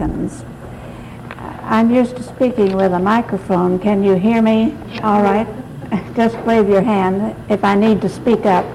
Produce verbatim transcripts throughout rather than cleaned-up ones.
seconds. I'm used to speaking with a microphone. Can you hear me? All right. Just wave your hand if I need to speak up.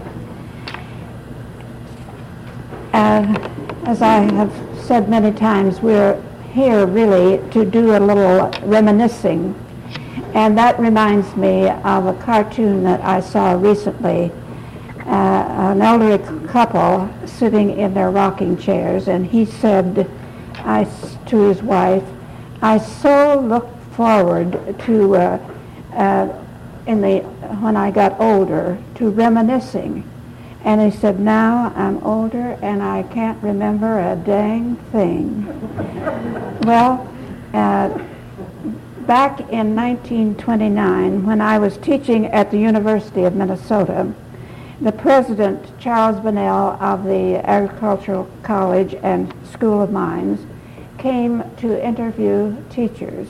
Uh, as I have said many times, we're here really to do a little reminiscing. And that reminds me of a cartoon that I saw recently. Uh, an elderly couple sitting in their rocking chairs, and he said I, to his wife, I so look forward to, uh, uh, in the when I got older, to reminiscing. And he said, now I'm older and I can't remember a dang thing. Well, uh, back in nineteen twenty-nine, when I was teaching at the University of Minnesota, the president, Charles Bunnell of the Agricultural College and School of Mines, came to interview teachers.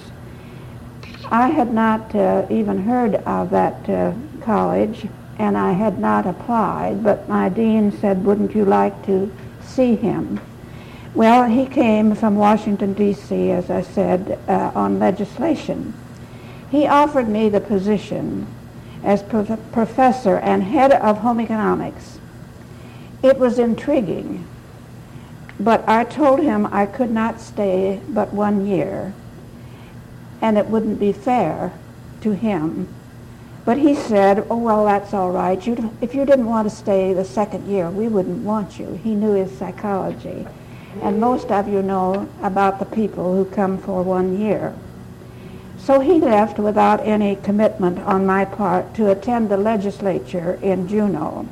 I had not uh, even heard of that uh, college, and I had not applied, but my dean said, wouldn't you like to see him? Well, he came from Washington, D C, as I said, uh, on legislation. He offered me the position as prof- professor and head of home economics. It was intriguing, but I told him I could not stay but one year, and it wouldn't be fair to him. But he said, oh, well, that's all right. You, if you didn't want to stay the second year, we wouldn't want you. He knew his psychology. And most of you know about the people who come for one year. So he left without any commitment on my part to attend the legislature in Juneau.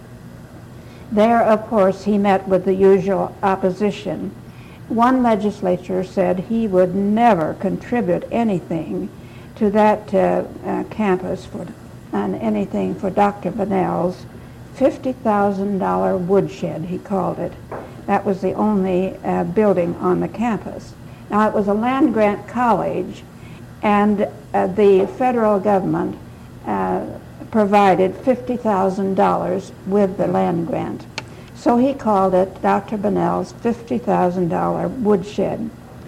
There, of course, he met with the usual opposition. One legislator said he would never contribute anything to that uh, uh, campus for, and anything for Doctor Bunnell's fifty thousand dollars woodshed, he called it. That was the only uh, building on the campus. Now, it was a land-grant college, and uh, the federal government uh, provided fifty thousand dollars with the land grant. So he called it Doctor Bunnell's fifty thousand dollars woodshed.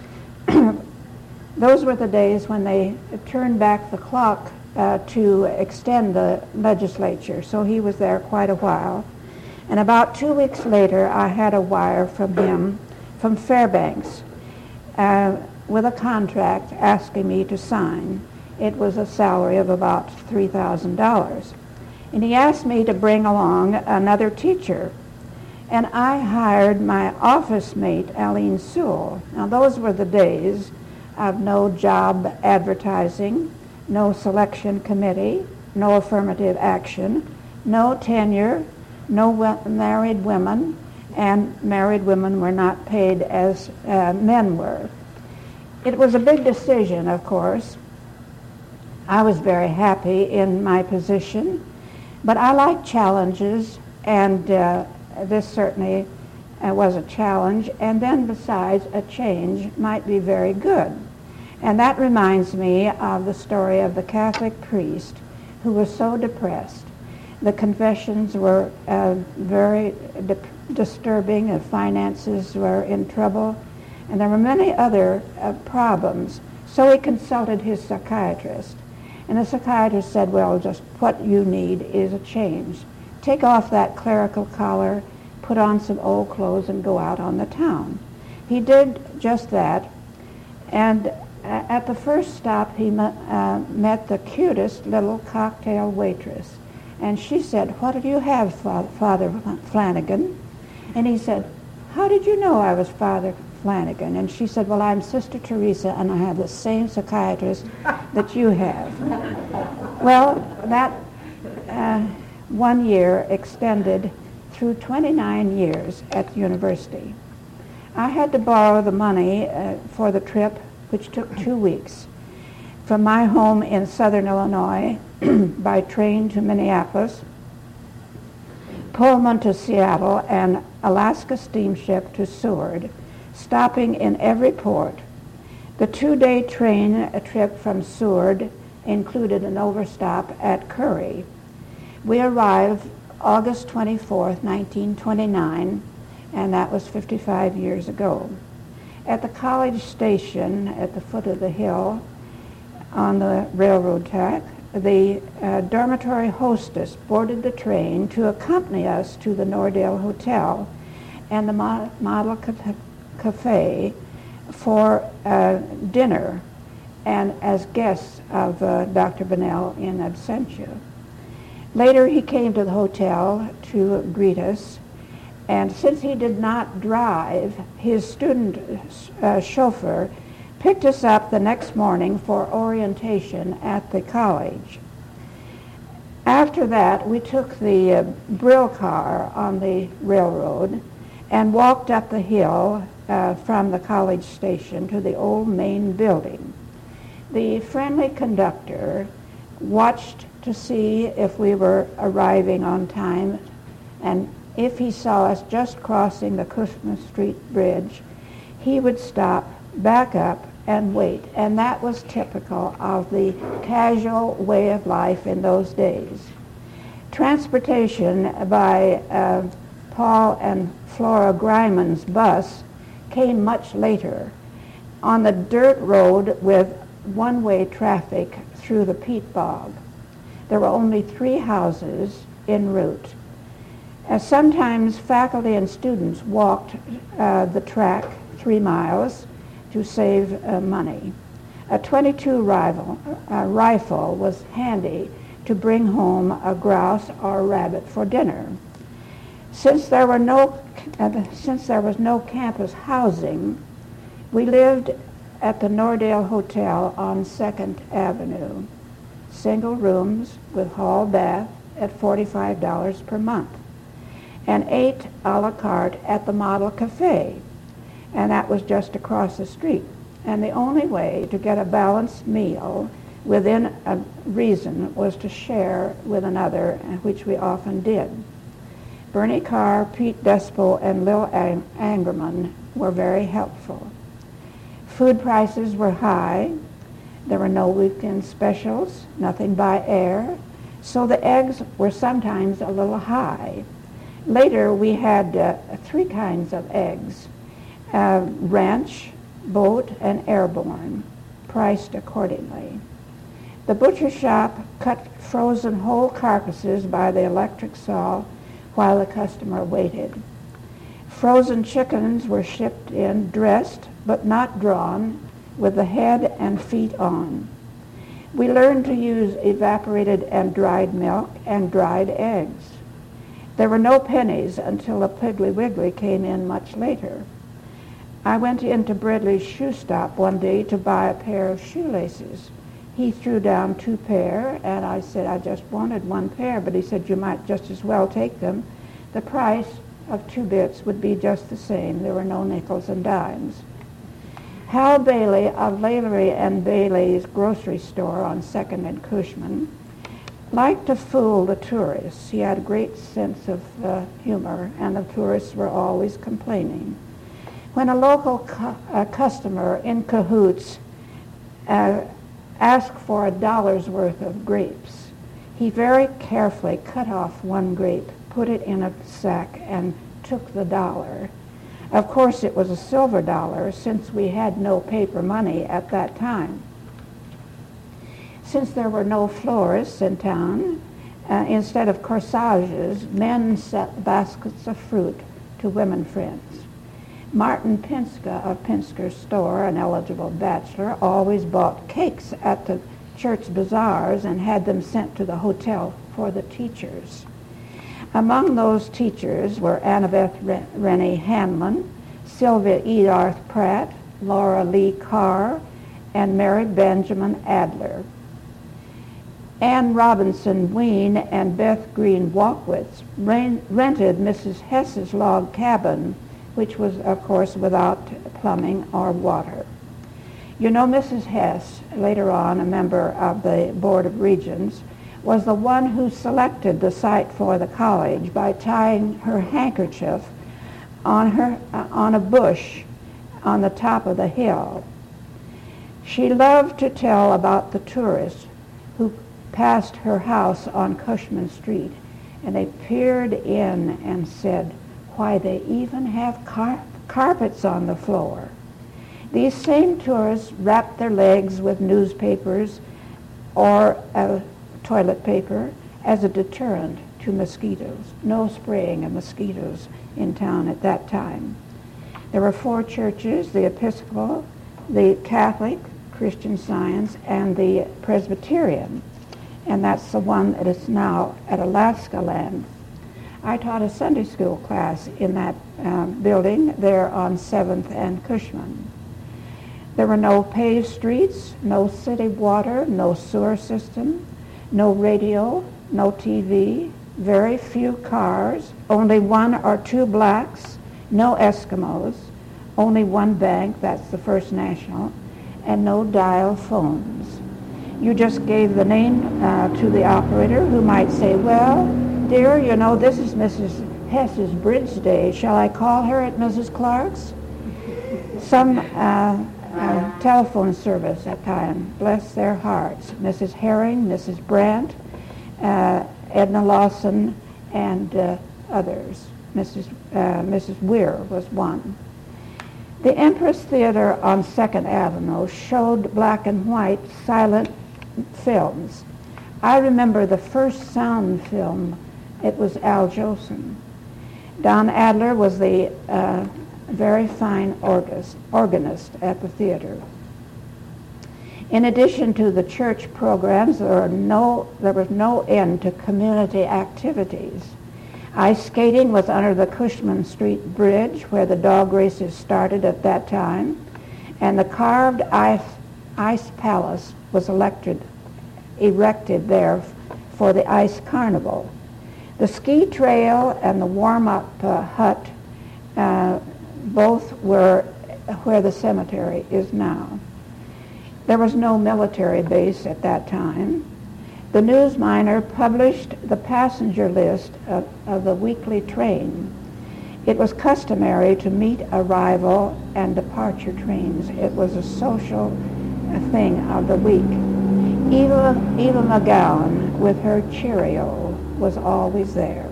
Those were the days when they turned back the clock uh, to extend the legislature, so he was there quite a while. And about two weeks later, I had a wire from him from Fairbanks uh, with a contract asking me to sign. It was a salary of about three thousand dollars. And he asked me to bring along another teacher. And I hired my office mate, Aline Sewell. Now, those were the days of no job advertising, no selection committee, no affirmative action, no tenure, no we- married women, and married women were not paid as uh, men were. It was a big decision, of course. I was very happy in my position, but I like challenges, and uh, this certainly uh, was a challenge, and then besides, a change might be very good. And that reminds me of the story of the Catholic priest who was so depressed. The confessions were uh, very di- disturbing, the finances were in trouble, and there were many other uh, problems. So he consulted his psychiatrist. And the psychiatrist said, well, just what you need is a change. Take off that clerical collar, put on some old clothes, and go out on the town. He did just that, and uh, at the first stop, he met, uh, met the cutest little cocktail waitress. And she said, what do you have, Father Flanagan? And he said, how did you know I was Father Flanagan? And she said, well, I'm Sister Teresa, and I have the same psychiatrist that you have. Well, that uh, one year extended through twenty-nine years at the university. I had to borrow the money uh, for the trip, which took two weeks, from my home in southern Illinois by train to Minneapolis, Pullman to Seattle, and Alaska steamship to Seward, stopping in every port. The two-day train trip from Seward included an overstop at Curry. We arrived August twenty-fourth, nineteen twenty-nine, and that was fifty-five years ago. At the college station at the foot of the hill on the railroad track, the uh, dormitory hostess boarded the train to accompany us to the Nordale Hotel and the Mo- Model ca- Cafe for uh, dinner and as guests of uh, Doctor Bunnell in absentia. Later he came to the hotel to greet us, and since he did not drive, his student uh, chauffeur picked us up the next morning for orientation at the college. After that, we took the uh, Brill car on the railroad and walked up the hill uh, from the college station to the old main building. The friendly conductor watched to see if we were arriving on time, and if he saw us just crossing the Cushman Street Bridge, he would stop, back up, and wait. And that was typical of the casual way of life in those days. Transportation by uh, Paul and Flora Greiman's bus came much later on the dirt road with one-way traffic through the peat bog. There were only three houses en route. Uh, sometimes faculty and students walked uh, the track three miles to save uh, money. A twenty-two rifle, uh, rifle was handy to bring home a grouse or a rabbit for dinner. Since there were no, uh, since there was no campus housing, we lived at the Nordale Hotel on Second Avenue, single rooms with hall bath at forty-five dollars per month, and ate a la carte at the Model Cafe, and that was just across the street. And the only way to get a balanced meal within a reason was to share with another, which we often did. Bernie Carr, Pete Despo, and Lil Ang- Angerman were very helpful. Food prices were high. There were no weekend specials, nothing by air, so the eggs were sometimes a little high. Later, we had uh, three kinds of eggs, uh, ranch, boat, and airborne, priced accordingly. The butcher shop cut frozen whole carcasses by the electric saw while the customer waited. Frozen chickens were shipped in dressed but not drawn, with the head and feet on. We learned to use evaporated and dried milk and dried eggs. There were no pennies until the Piggly Wiggly came in much later. I went into Bradley's shoe stop one day to buy a pair of shoelaces. He threw down two pair, and I said I just wanted one pair, but he said you might just as well take them. The price of two bits would be just the same. There were no nickels and dimes. Hal Bailey of Lallery and Bailey's grocery store on Second and Cushman liked to fool the tourists. He had a great sense of uh, humor, and the tourists were always complaining. When a local cu- uh, customer in cahoots uh, asked for a dollar's worth of grapes, he very carefully cut off one grape, put it in a sack, and took the dollar. Of course, it was a silver dollar, since we had no paper money at that time. Since there were no florists in town, uh, instead of corsages, men sent baskets of fruit to women friends. Martin Pinska of Pinska's store, an eligible bachelor, always bought cakes at the church bazaars and had them sent to the hotel for the teachers. Among those teachers were Annabeth Ren- Rennie Hanlon, Sylvia Edarth Pratt, Laura Lee Carr, and Mary Benjamin Adler. Ann Robinson Ween and Beth Green Walkwitz ran- rented Missus Hess's log cabin, which was, of course, without plumbing or water. You know, Missus Hess, later on a member of the Board of Regents, was the one who selected the site for the college by tying her handkerchief on her uh, on a bush on the top of the hill. She loved to tell about the tourists who passed her house on Cushman Street, and they peered in and said, "Why, they even have car- carpets on the floor." These same tourists wrapped their legs with newspapers or uh, toilet paper as a deterrent to mosquitoes. No spraying of mosquitoes in town at that time. There were four churches, the Episcopal, the Catholic, Christian Science, and the Presbyterian. And that's the one that is now at Alaska Land. I taught a Sunday school class in that um, building there on seventh and Cushman. There were no paved streets, no city water, no sewer system, no radio, no T V, very few cars, only one or two blacks, no Eskimos, only one bank, that's the First National, and no dial phones. You just gave the name uh, to the operator, who might say, well, dear, you know, this is Missus Hess's bridge day. Shall I call her at Missus Clark's? Some uh, uh, telephone service at time, bless their hearts. Missus Herring, Missus Brandt, uh, Edna Lawson, and uh, others. Missus Uh, Missus Weir was one. The Empress Theater on second Avenue showed black and white silent films. I remember the first sound film. It was Al Jolson. Don Adler was the uh, very fine organist, organist at the theater. In addition to the church programs, there, are no, there was no end to community activities. Ice skating was under the Cushman Street Bridge, where the dog races started at that time, and the carved ice, ice palace was elected, erected there for the ice carnival. The ski trail and the warm-up uh, hut uh, both were where the cemetery is now. There was no military base at that time. The News Miner published the passenger list of, of the weekly train. It was customary to meet arrival and departure trains. It was a social thing of the week. Eva, Eva McGowan, with her Cheerio, was always there.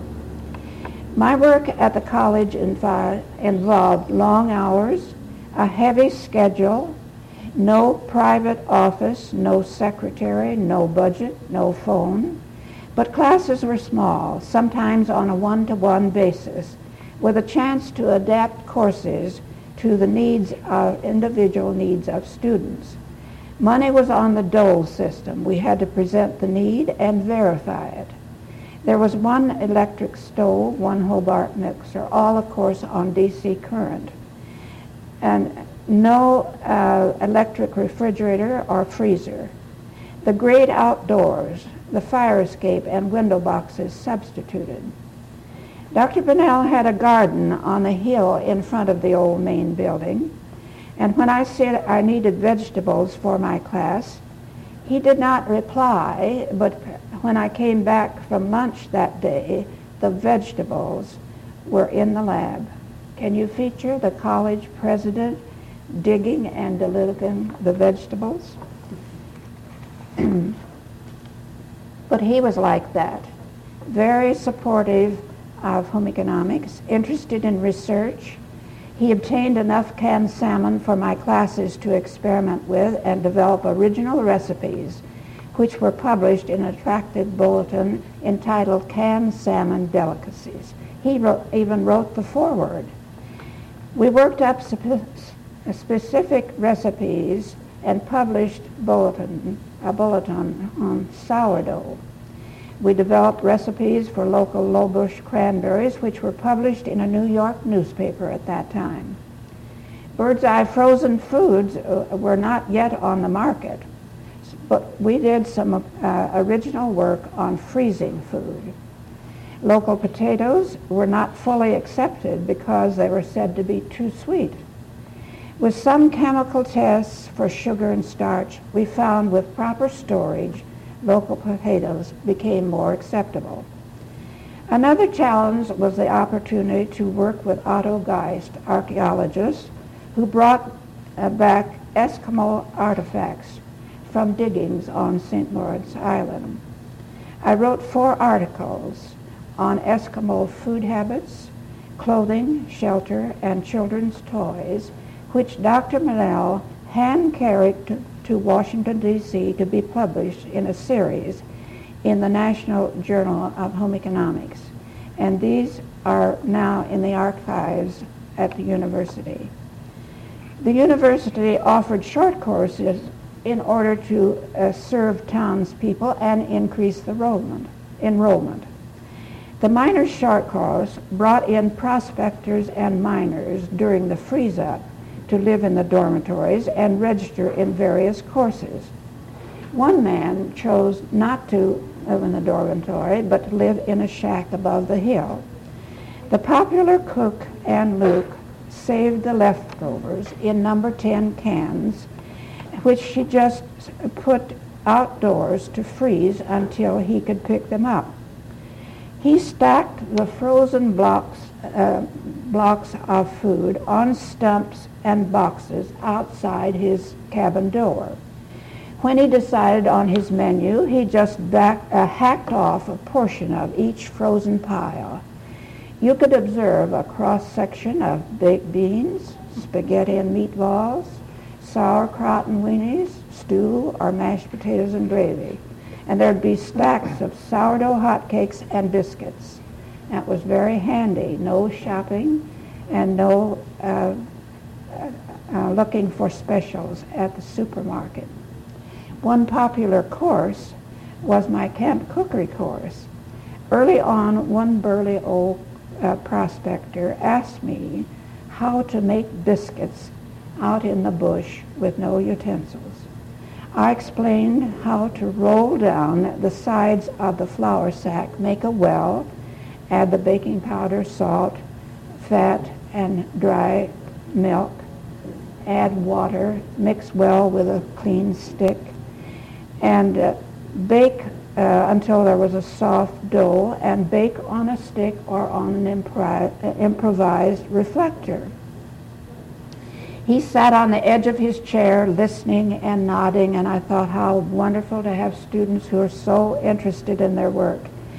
My work at the college invi- involved long hours, a heavy schedule, no private office, no secretary, no budget, no phone. But classes were small, sometimes on a one-to-one basis, with a chance to adapt courses to the needs of individual needs of students. Money was on the dole system. We had to present the need and verify it. There was one electric stove, one Hobart mixer, all, of course, on D C current. And no uh, electric refrigerator or freezer. The great outdoors, the fire escape and window boxes substituted. Doctor Bunnell had a garden on the hill in front of the old main building, and when I said I needed vegetables for my class, he did not reply, but when I came back from lunch that day, the vegetables were in the lab. Can you feature the college president digging and delivering the vegetables? But he was like that, very supportive of home economics, interested in research. He obtained enough canned salmon for my classes to experiment with and develop original recipes, which were published in an attractive bulletin entitled Canned Salmon Delicacies. He wrote, even wrote the foreword. We worked up spe- specific recipes and published bulletin, a bulletin on sourdough. We developed recipes for local low-bush cranberries, which were published in a New York newspaper at that time. Bird's Eye frozen foods uh, were not yet on the market, but we did some uh, original work on freezing food. Local potatoes were not fully accepted because they were said to be too sweet. With some chemical tests for sugar and starch, we found with proper storage, local potatoes became more acceptable. Another challenge was the opportunity to work with Otto Geist, archaeologist, who brought uh, back Eskimo artifacts from diggings on Saint Lawrence Island. I wrote four articles on Eskimo food habits, clothing, shelter, and children's toys, which Doctor Mennell hand-carried to, to Washington, D C to be published in a series in the National Journal of Home Economics. And these are now in the archives at the university. The university offered short courses in order to uh, serve townspeople and increase the enrollment. enrollment. The miners' short course brought in prospectors and miners during the freeze-up to live in the dormitories and register in various courses. One man chose not to live in the dormitory, but to live in a shack above the hill. The popular cook, Ann Luke, saved the leftovers in number ten cans, which she just put outdoors to freeze until he could pick them up. He stacked the frozen blocks, uh, blocks of food on stumps and boxes outside his cabin door. When he decided on his menu, he just back, uh, hacked off a portion of each frozen pile. You could observe a cross-section of baked beans, spaghetti and meatballs, sauerkraut and weenies, stew, or mashed potatoes and gravy. And there'd be stacks of sourdough hotcakes and biscuits. That was very handy. No shopping and no uh, uh, looking for specials at the supermarket. One popular course was my camp cookery course. Early on, one burly old uh, prospector asked me how to make biscuits out in the bush with no utensils. I explained how to roll down the sides of the flour sack, make a well, add the baking powder, salt, fat, and dry milk, add water, mix well with a clean stick, and uh, bake uh, until there was a soft dough, and bake on a stick or on an impri- uh, improvised reflector. He sat on the edge of his chair listening and nodding, and I thought how wonderful to have students who are so interested in their work.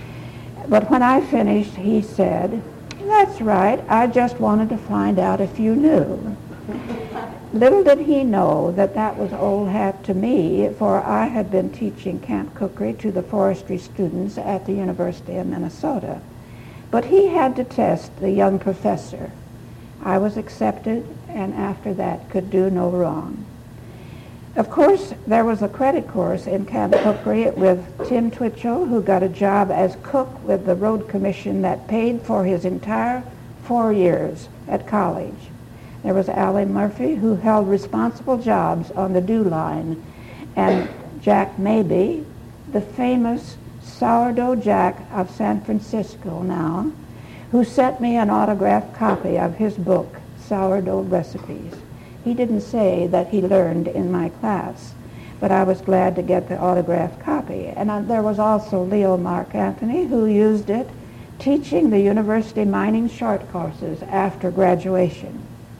But when I finished, he said, "That's right, I just wanted to find out if you knew." Little did he know that that was old hat to me, for I had been teaching camp cookery to the forestry students at the University of Minnesota. But he had to test the young professor. I was accepted, and after that could do no wrong. Of course, there was a credit course in camp cookery with Tim Twitchell, who got a job as cook with the road commission that paid for his entire four years at college. There was Allie Murphy, who held responsible jobs on the Dew Line, and Jack Maybe, the famous sourdough Jack of San Francisco now, who sent me an autographed copy of his book, Sourdough Recipes. He didn't say that he learned in my class, but I was glad to get the autographed copy. And uh, there was also Leo Mark Anthony, who used it, teaching the university mining short courses after graduation.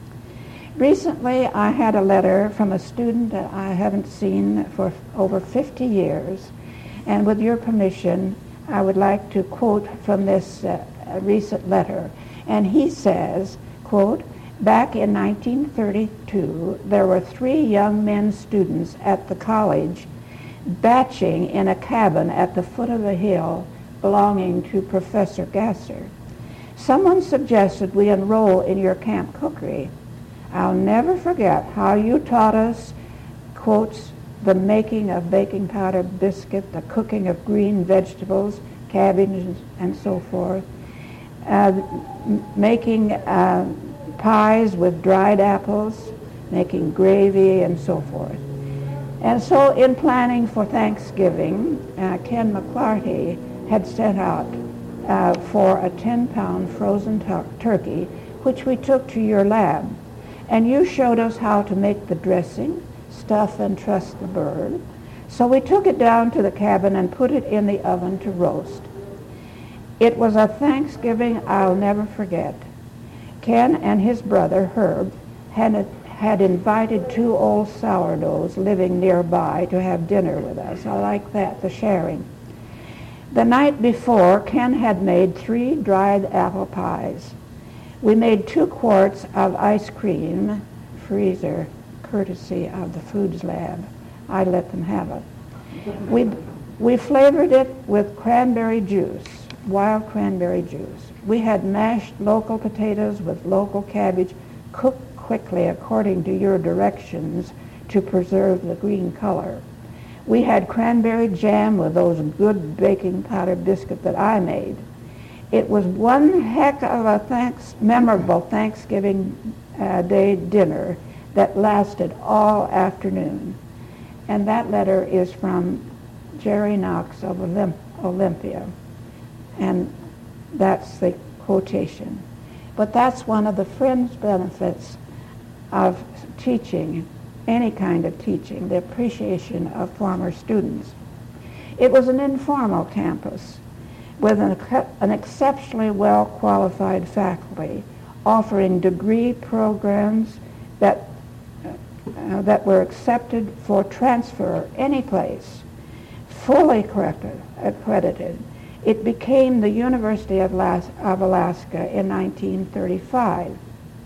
Recently, I had a letter from a student that I haven't seen for over fifty years, and with your permission, I would like to quote from this uh, recent letter. And he says, quote, "Back in nineteen thirty-two, there were three young men students at the college batching in a cabin at the foot of a hill belonging to Professor Gasser. Someone suggested we enroll in your camp cookery. I'll never forget how you taught us, quotes, the making of baking powder biscuit, the cooking of green vegetables, cabbage, and, and so forth, uh, m- making uh, pies with dried apples, making gravy, and so forth. And so in planning for Thanksgiving, uh, Ken McClarty had sent out uh, for a ten-pound frozen tur- turkey, which we took to your lab. And you showed us how to make the dressing, stuff and truss the bird. So we took it down to the cabin and put it in the oven to roast. It was a Thanksgiving I'll never forget. Ken and his brother, Herb, had, had invited two old sourdoughs living nearby to have dinner with us. I like that, the sharing. The night before, Ken had made three dried apple pies. We made two quarts of ice cream freezer, courtesy of the Foods Lab. I let them have it. We, we flavored it with cranberry juice, wild cranberry juice. We had mashed local potatoes with local cabbage, cooked quickly according to your directions to preserve the green color. We had cranberry jam with those good baking powder biscuit that I made. It was one heck of a thanks, memorable Thanksgiving uh, Day dinner that lasted all afternoon. And that letter is from Jerry Knox of Olymp- Olympia. And that's the quotation. But that's one of the fringe benefits of teaching, any kind of teaching, the appreciation of former students. It was an informal campus with an, an exceptionally well-qualified faculty offering degree programs that, uh, that were accepted for transfer any place, fully corrected, accredited. It became the University of, Las- of Alaska in nineteen thirty-five.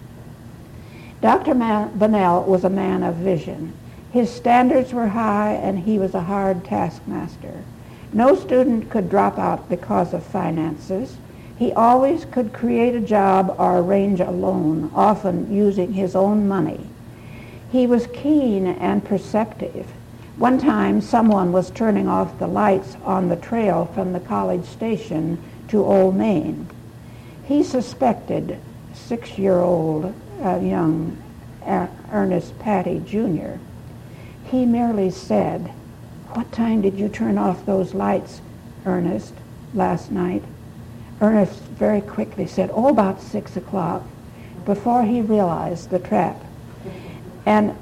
Doctor Man- Bunnell was a man of vision. His standards were high and he was a hard taskmaster. No student could drop out because of finances. He always could create a job or arrange a loan, often using his own money. He was keen and perceptive. One time, someone was turning off the lights on the trail from the college station to Old Main. He suspected six-year-old uh, young uh, Ernest Patty Junior He merely said, "What time did you turn off those lights, Ernest, last night?" Ernest very quickly said, "Oh, about six o'clock," before he realized the trap. And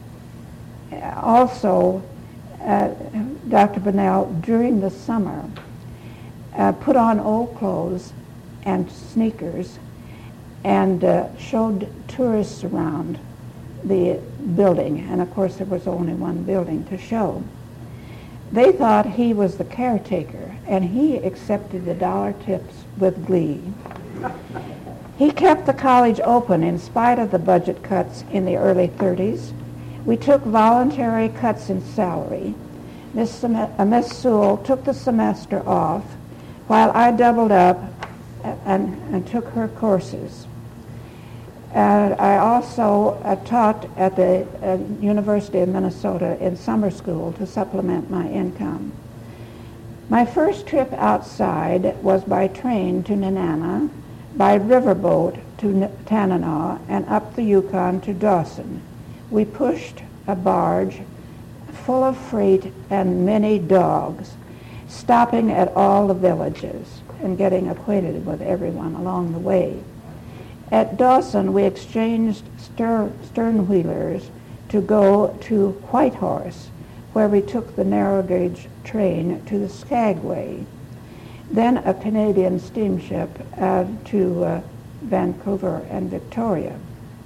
also, uh, Doctor Bunnell, during the summer, uh, put on old clothes and sneakers and uh, showed tourists around the building. And of course, there was only one building to show. They thought he was the caretaker, and he accepted the dollar tips with glee. He kept the college open in spite of the budget cuts in the early thirties. We took voluntary cuts in salary. Miss Sem- uh, Miss Sewell took the semester off, while I doubled up and, and took her courses. And I also uh, taught at the uh, University of Minnesota in summer school to supplement my income. My first trip outside was by train to Nenana, by riverboat to N- Tanana, and up the Yukon to Dawson. We pushed a barge full of freight and many dogs, stopping at all the villages and getting acquainted with everyone along the way. At Dawson, we exchanged ster- stern wheelers to go to Whitehorse, where we took the narrow gauge train to the Skagway, then a Canadian steamship uh, to uh, Vancouver and Victoria.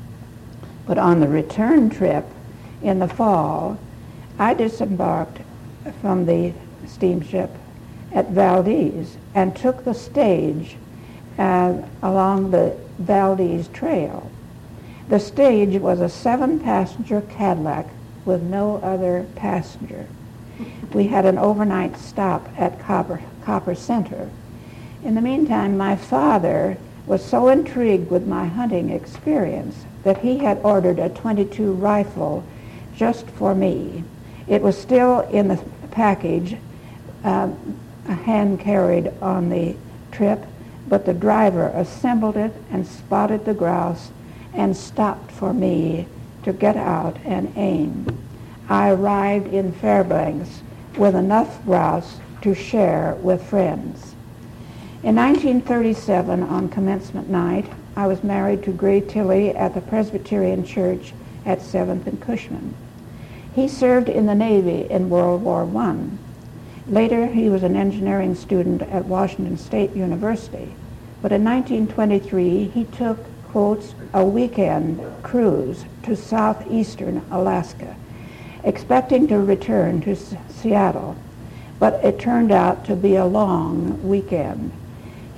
But on the return trip in the fall, I disembarked from the steamship at Valdez and took the stage uh, along the Valdez Trail. The stage was a seven-passenger Cadillac with no other passenger. We had an overnight stop at Copper, Copper Center. In the meantime, my father was so intrigued with my hunting experience that he had ordered a twenty-two rifle just for me. It was still in the package, uh, hand-carried on the trip, but the driver assembled it and spotted the grouse and stopped for me to get out and aim. I arrived in Fairbanks with enough grouse to share with friends. In nineteen thirty-seven, on commencement night, I was married to Gray Tilley at the Presbyterian Church at seventh and Cushman. He served in the Navy in World War One. Later, he was an engineering student at Washington State University. But in nineteen twenty-three, he took, quotes, a weekend cruise to southeastern Alaska, expecting to return to S- Seattle. But it turned out to be a long weekend.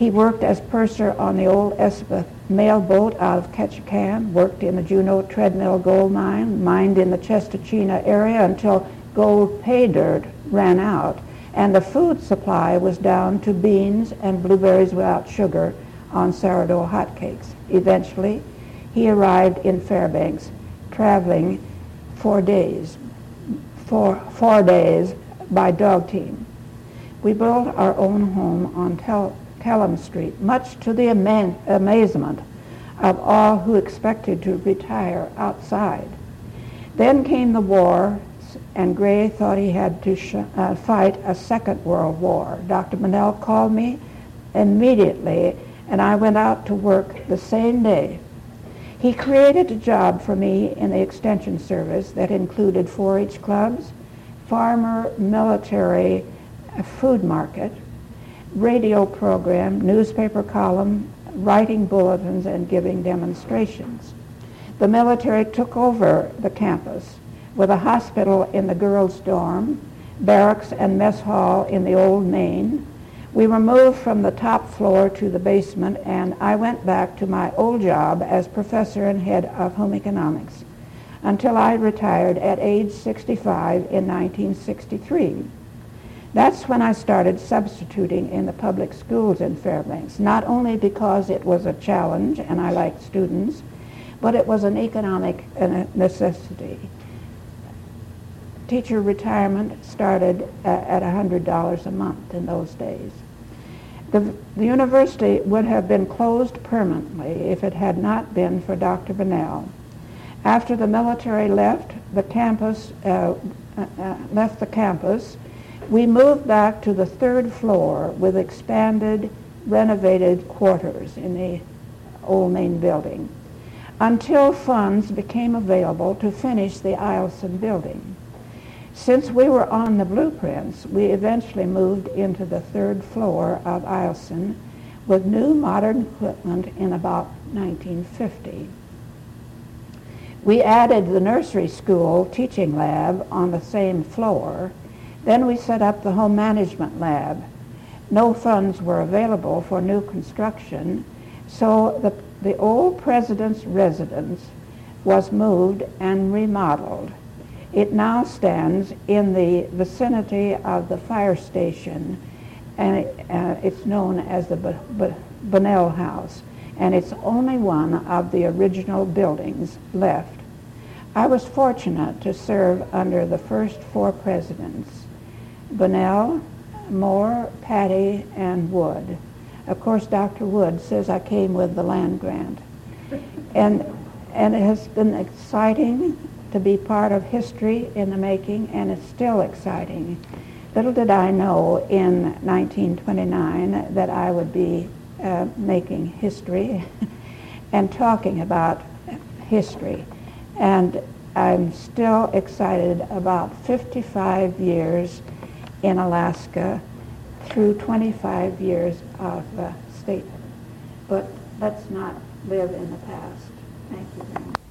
He worked as purser on the old Elizabeth mail boat out of Ketchikan, worked in the Juneau Treadmill gold mine, mined in the Chestachina area until gold pay dirt ran out, and the food supply was down to beans and blueberries without sugar on sourdough hotcakes. Eventually, he arrived in Fairbanks, traveling four days, four, four days by dog team. We built our own home on Tel- Telem Street, much to the ama- amazement of all who expected to retire outside. Then came the war, and Gray thought he had to sh- uh, fight a second world war. Doctor Bunnell called me immediately, and I went out to work the same day. He created a job for me in the Extension Service that included four H clubs, farmer military a food market, radio program, newspaper column, writing bulletins, and giving demonstrations. The military took over the campus with a hospital in the girls' dorm, barracks and mess hall in the old main. We were moved from the top floor to the basement, and I went back to my old job as professor and head of home economics until I retired at age sixty-five in nineteen sixty-three. That's when I started substituting in the public schools in Fairbanks, not only because it was a challenge and I liked students, but it was an economic necessity. Teacher retirement started uh, at one hundred dollars a month in those days. The, the university would have been closed permanently if it had not been for Doctor Bunnell. After the military left the campus, uh, uh, left the campus, we moved back to the third floor with expanded, renovated quarters in the old main building until funds became available to finish the Eielson building. Since we were on the blueprints, we eventually moved into the third floor of Eielson with new modern equipment in about nineteen fifty. We added the nursery school teaching lab on the same floor. Then we set up the home management lab. No funds were available for new construction, so the, the old president's residence was moved and remodeled. It now stands in the vicinity of the fire station, and it, uh, it's known as the B- B- Bunnell House, and it's only one of the original buildings left. I was fortunate to serve under the first four presidents: Bunnell, Moore, Patty, and Wood. Of course, Doctor Wood says I came with the land grant. And, and it has been exciting to be part of history in the making, and it's still exciting. Little did I know in nineteen twenty-nine that I would be uh, making history and talking about history. And I'm still excited about fifty-five years in Alaska through twenty-five years of uh, statehood. But let's not live in the past. Thank you very much.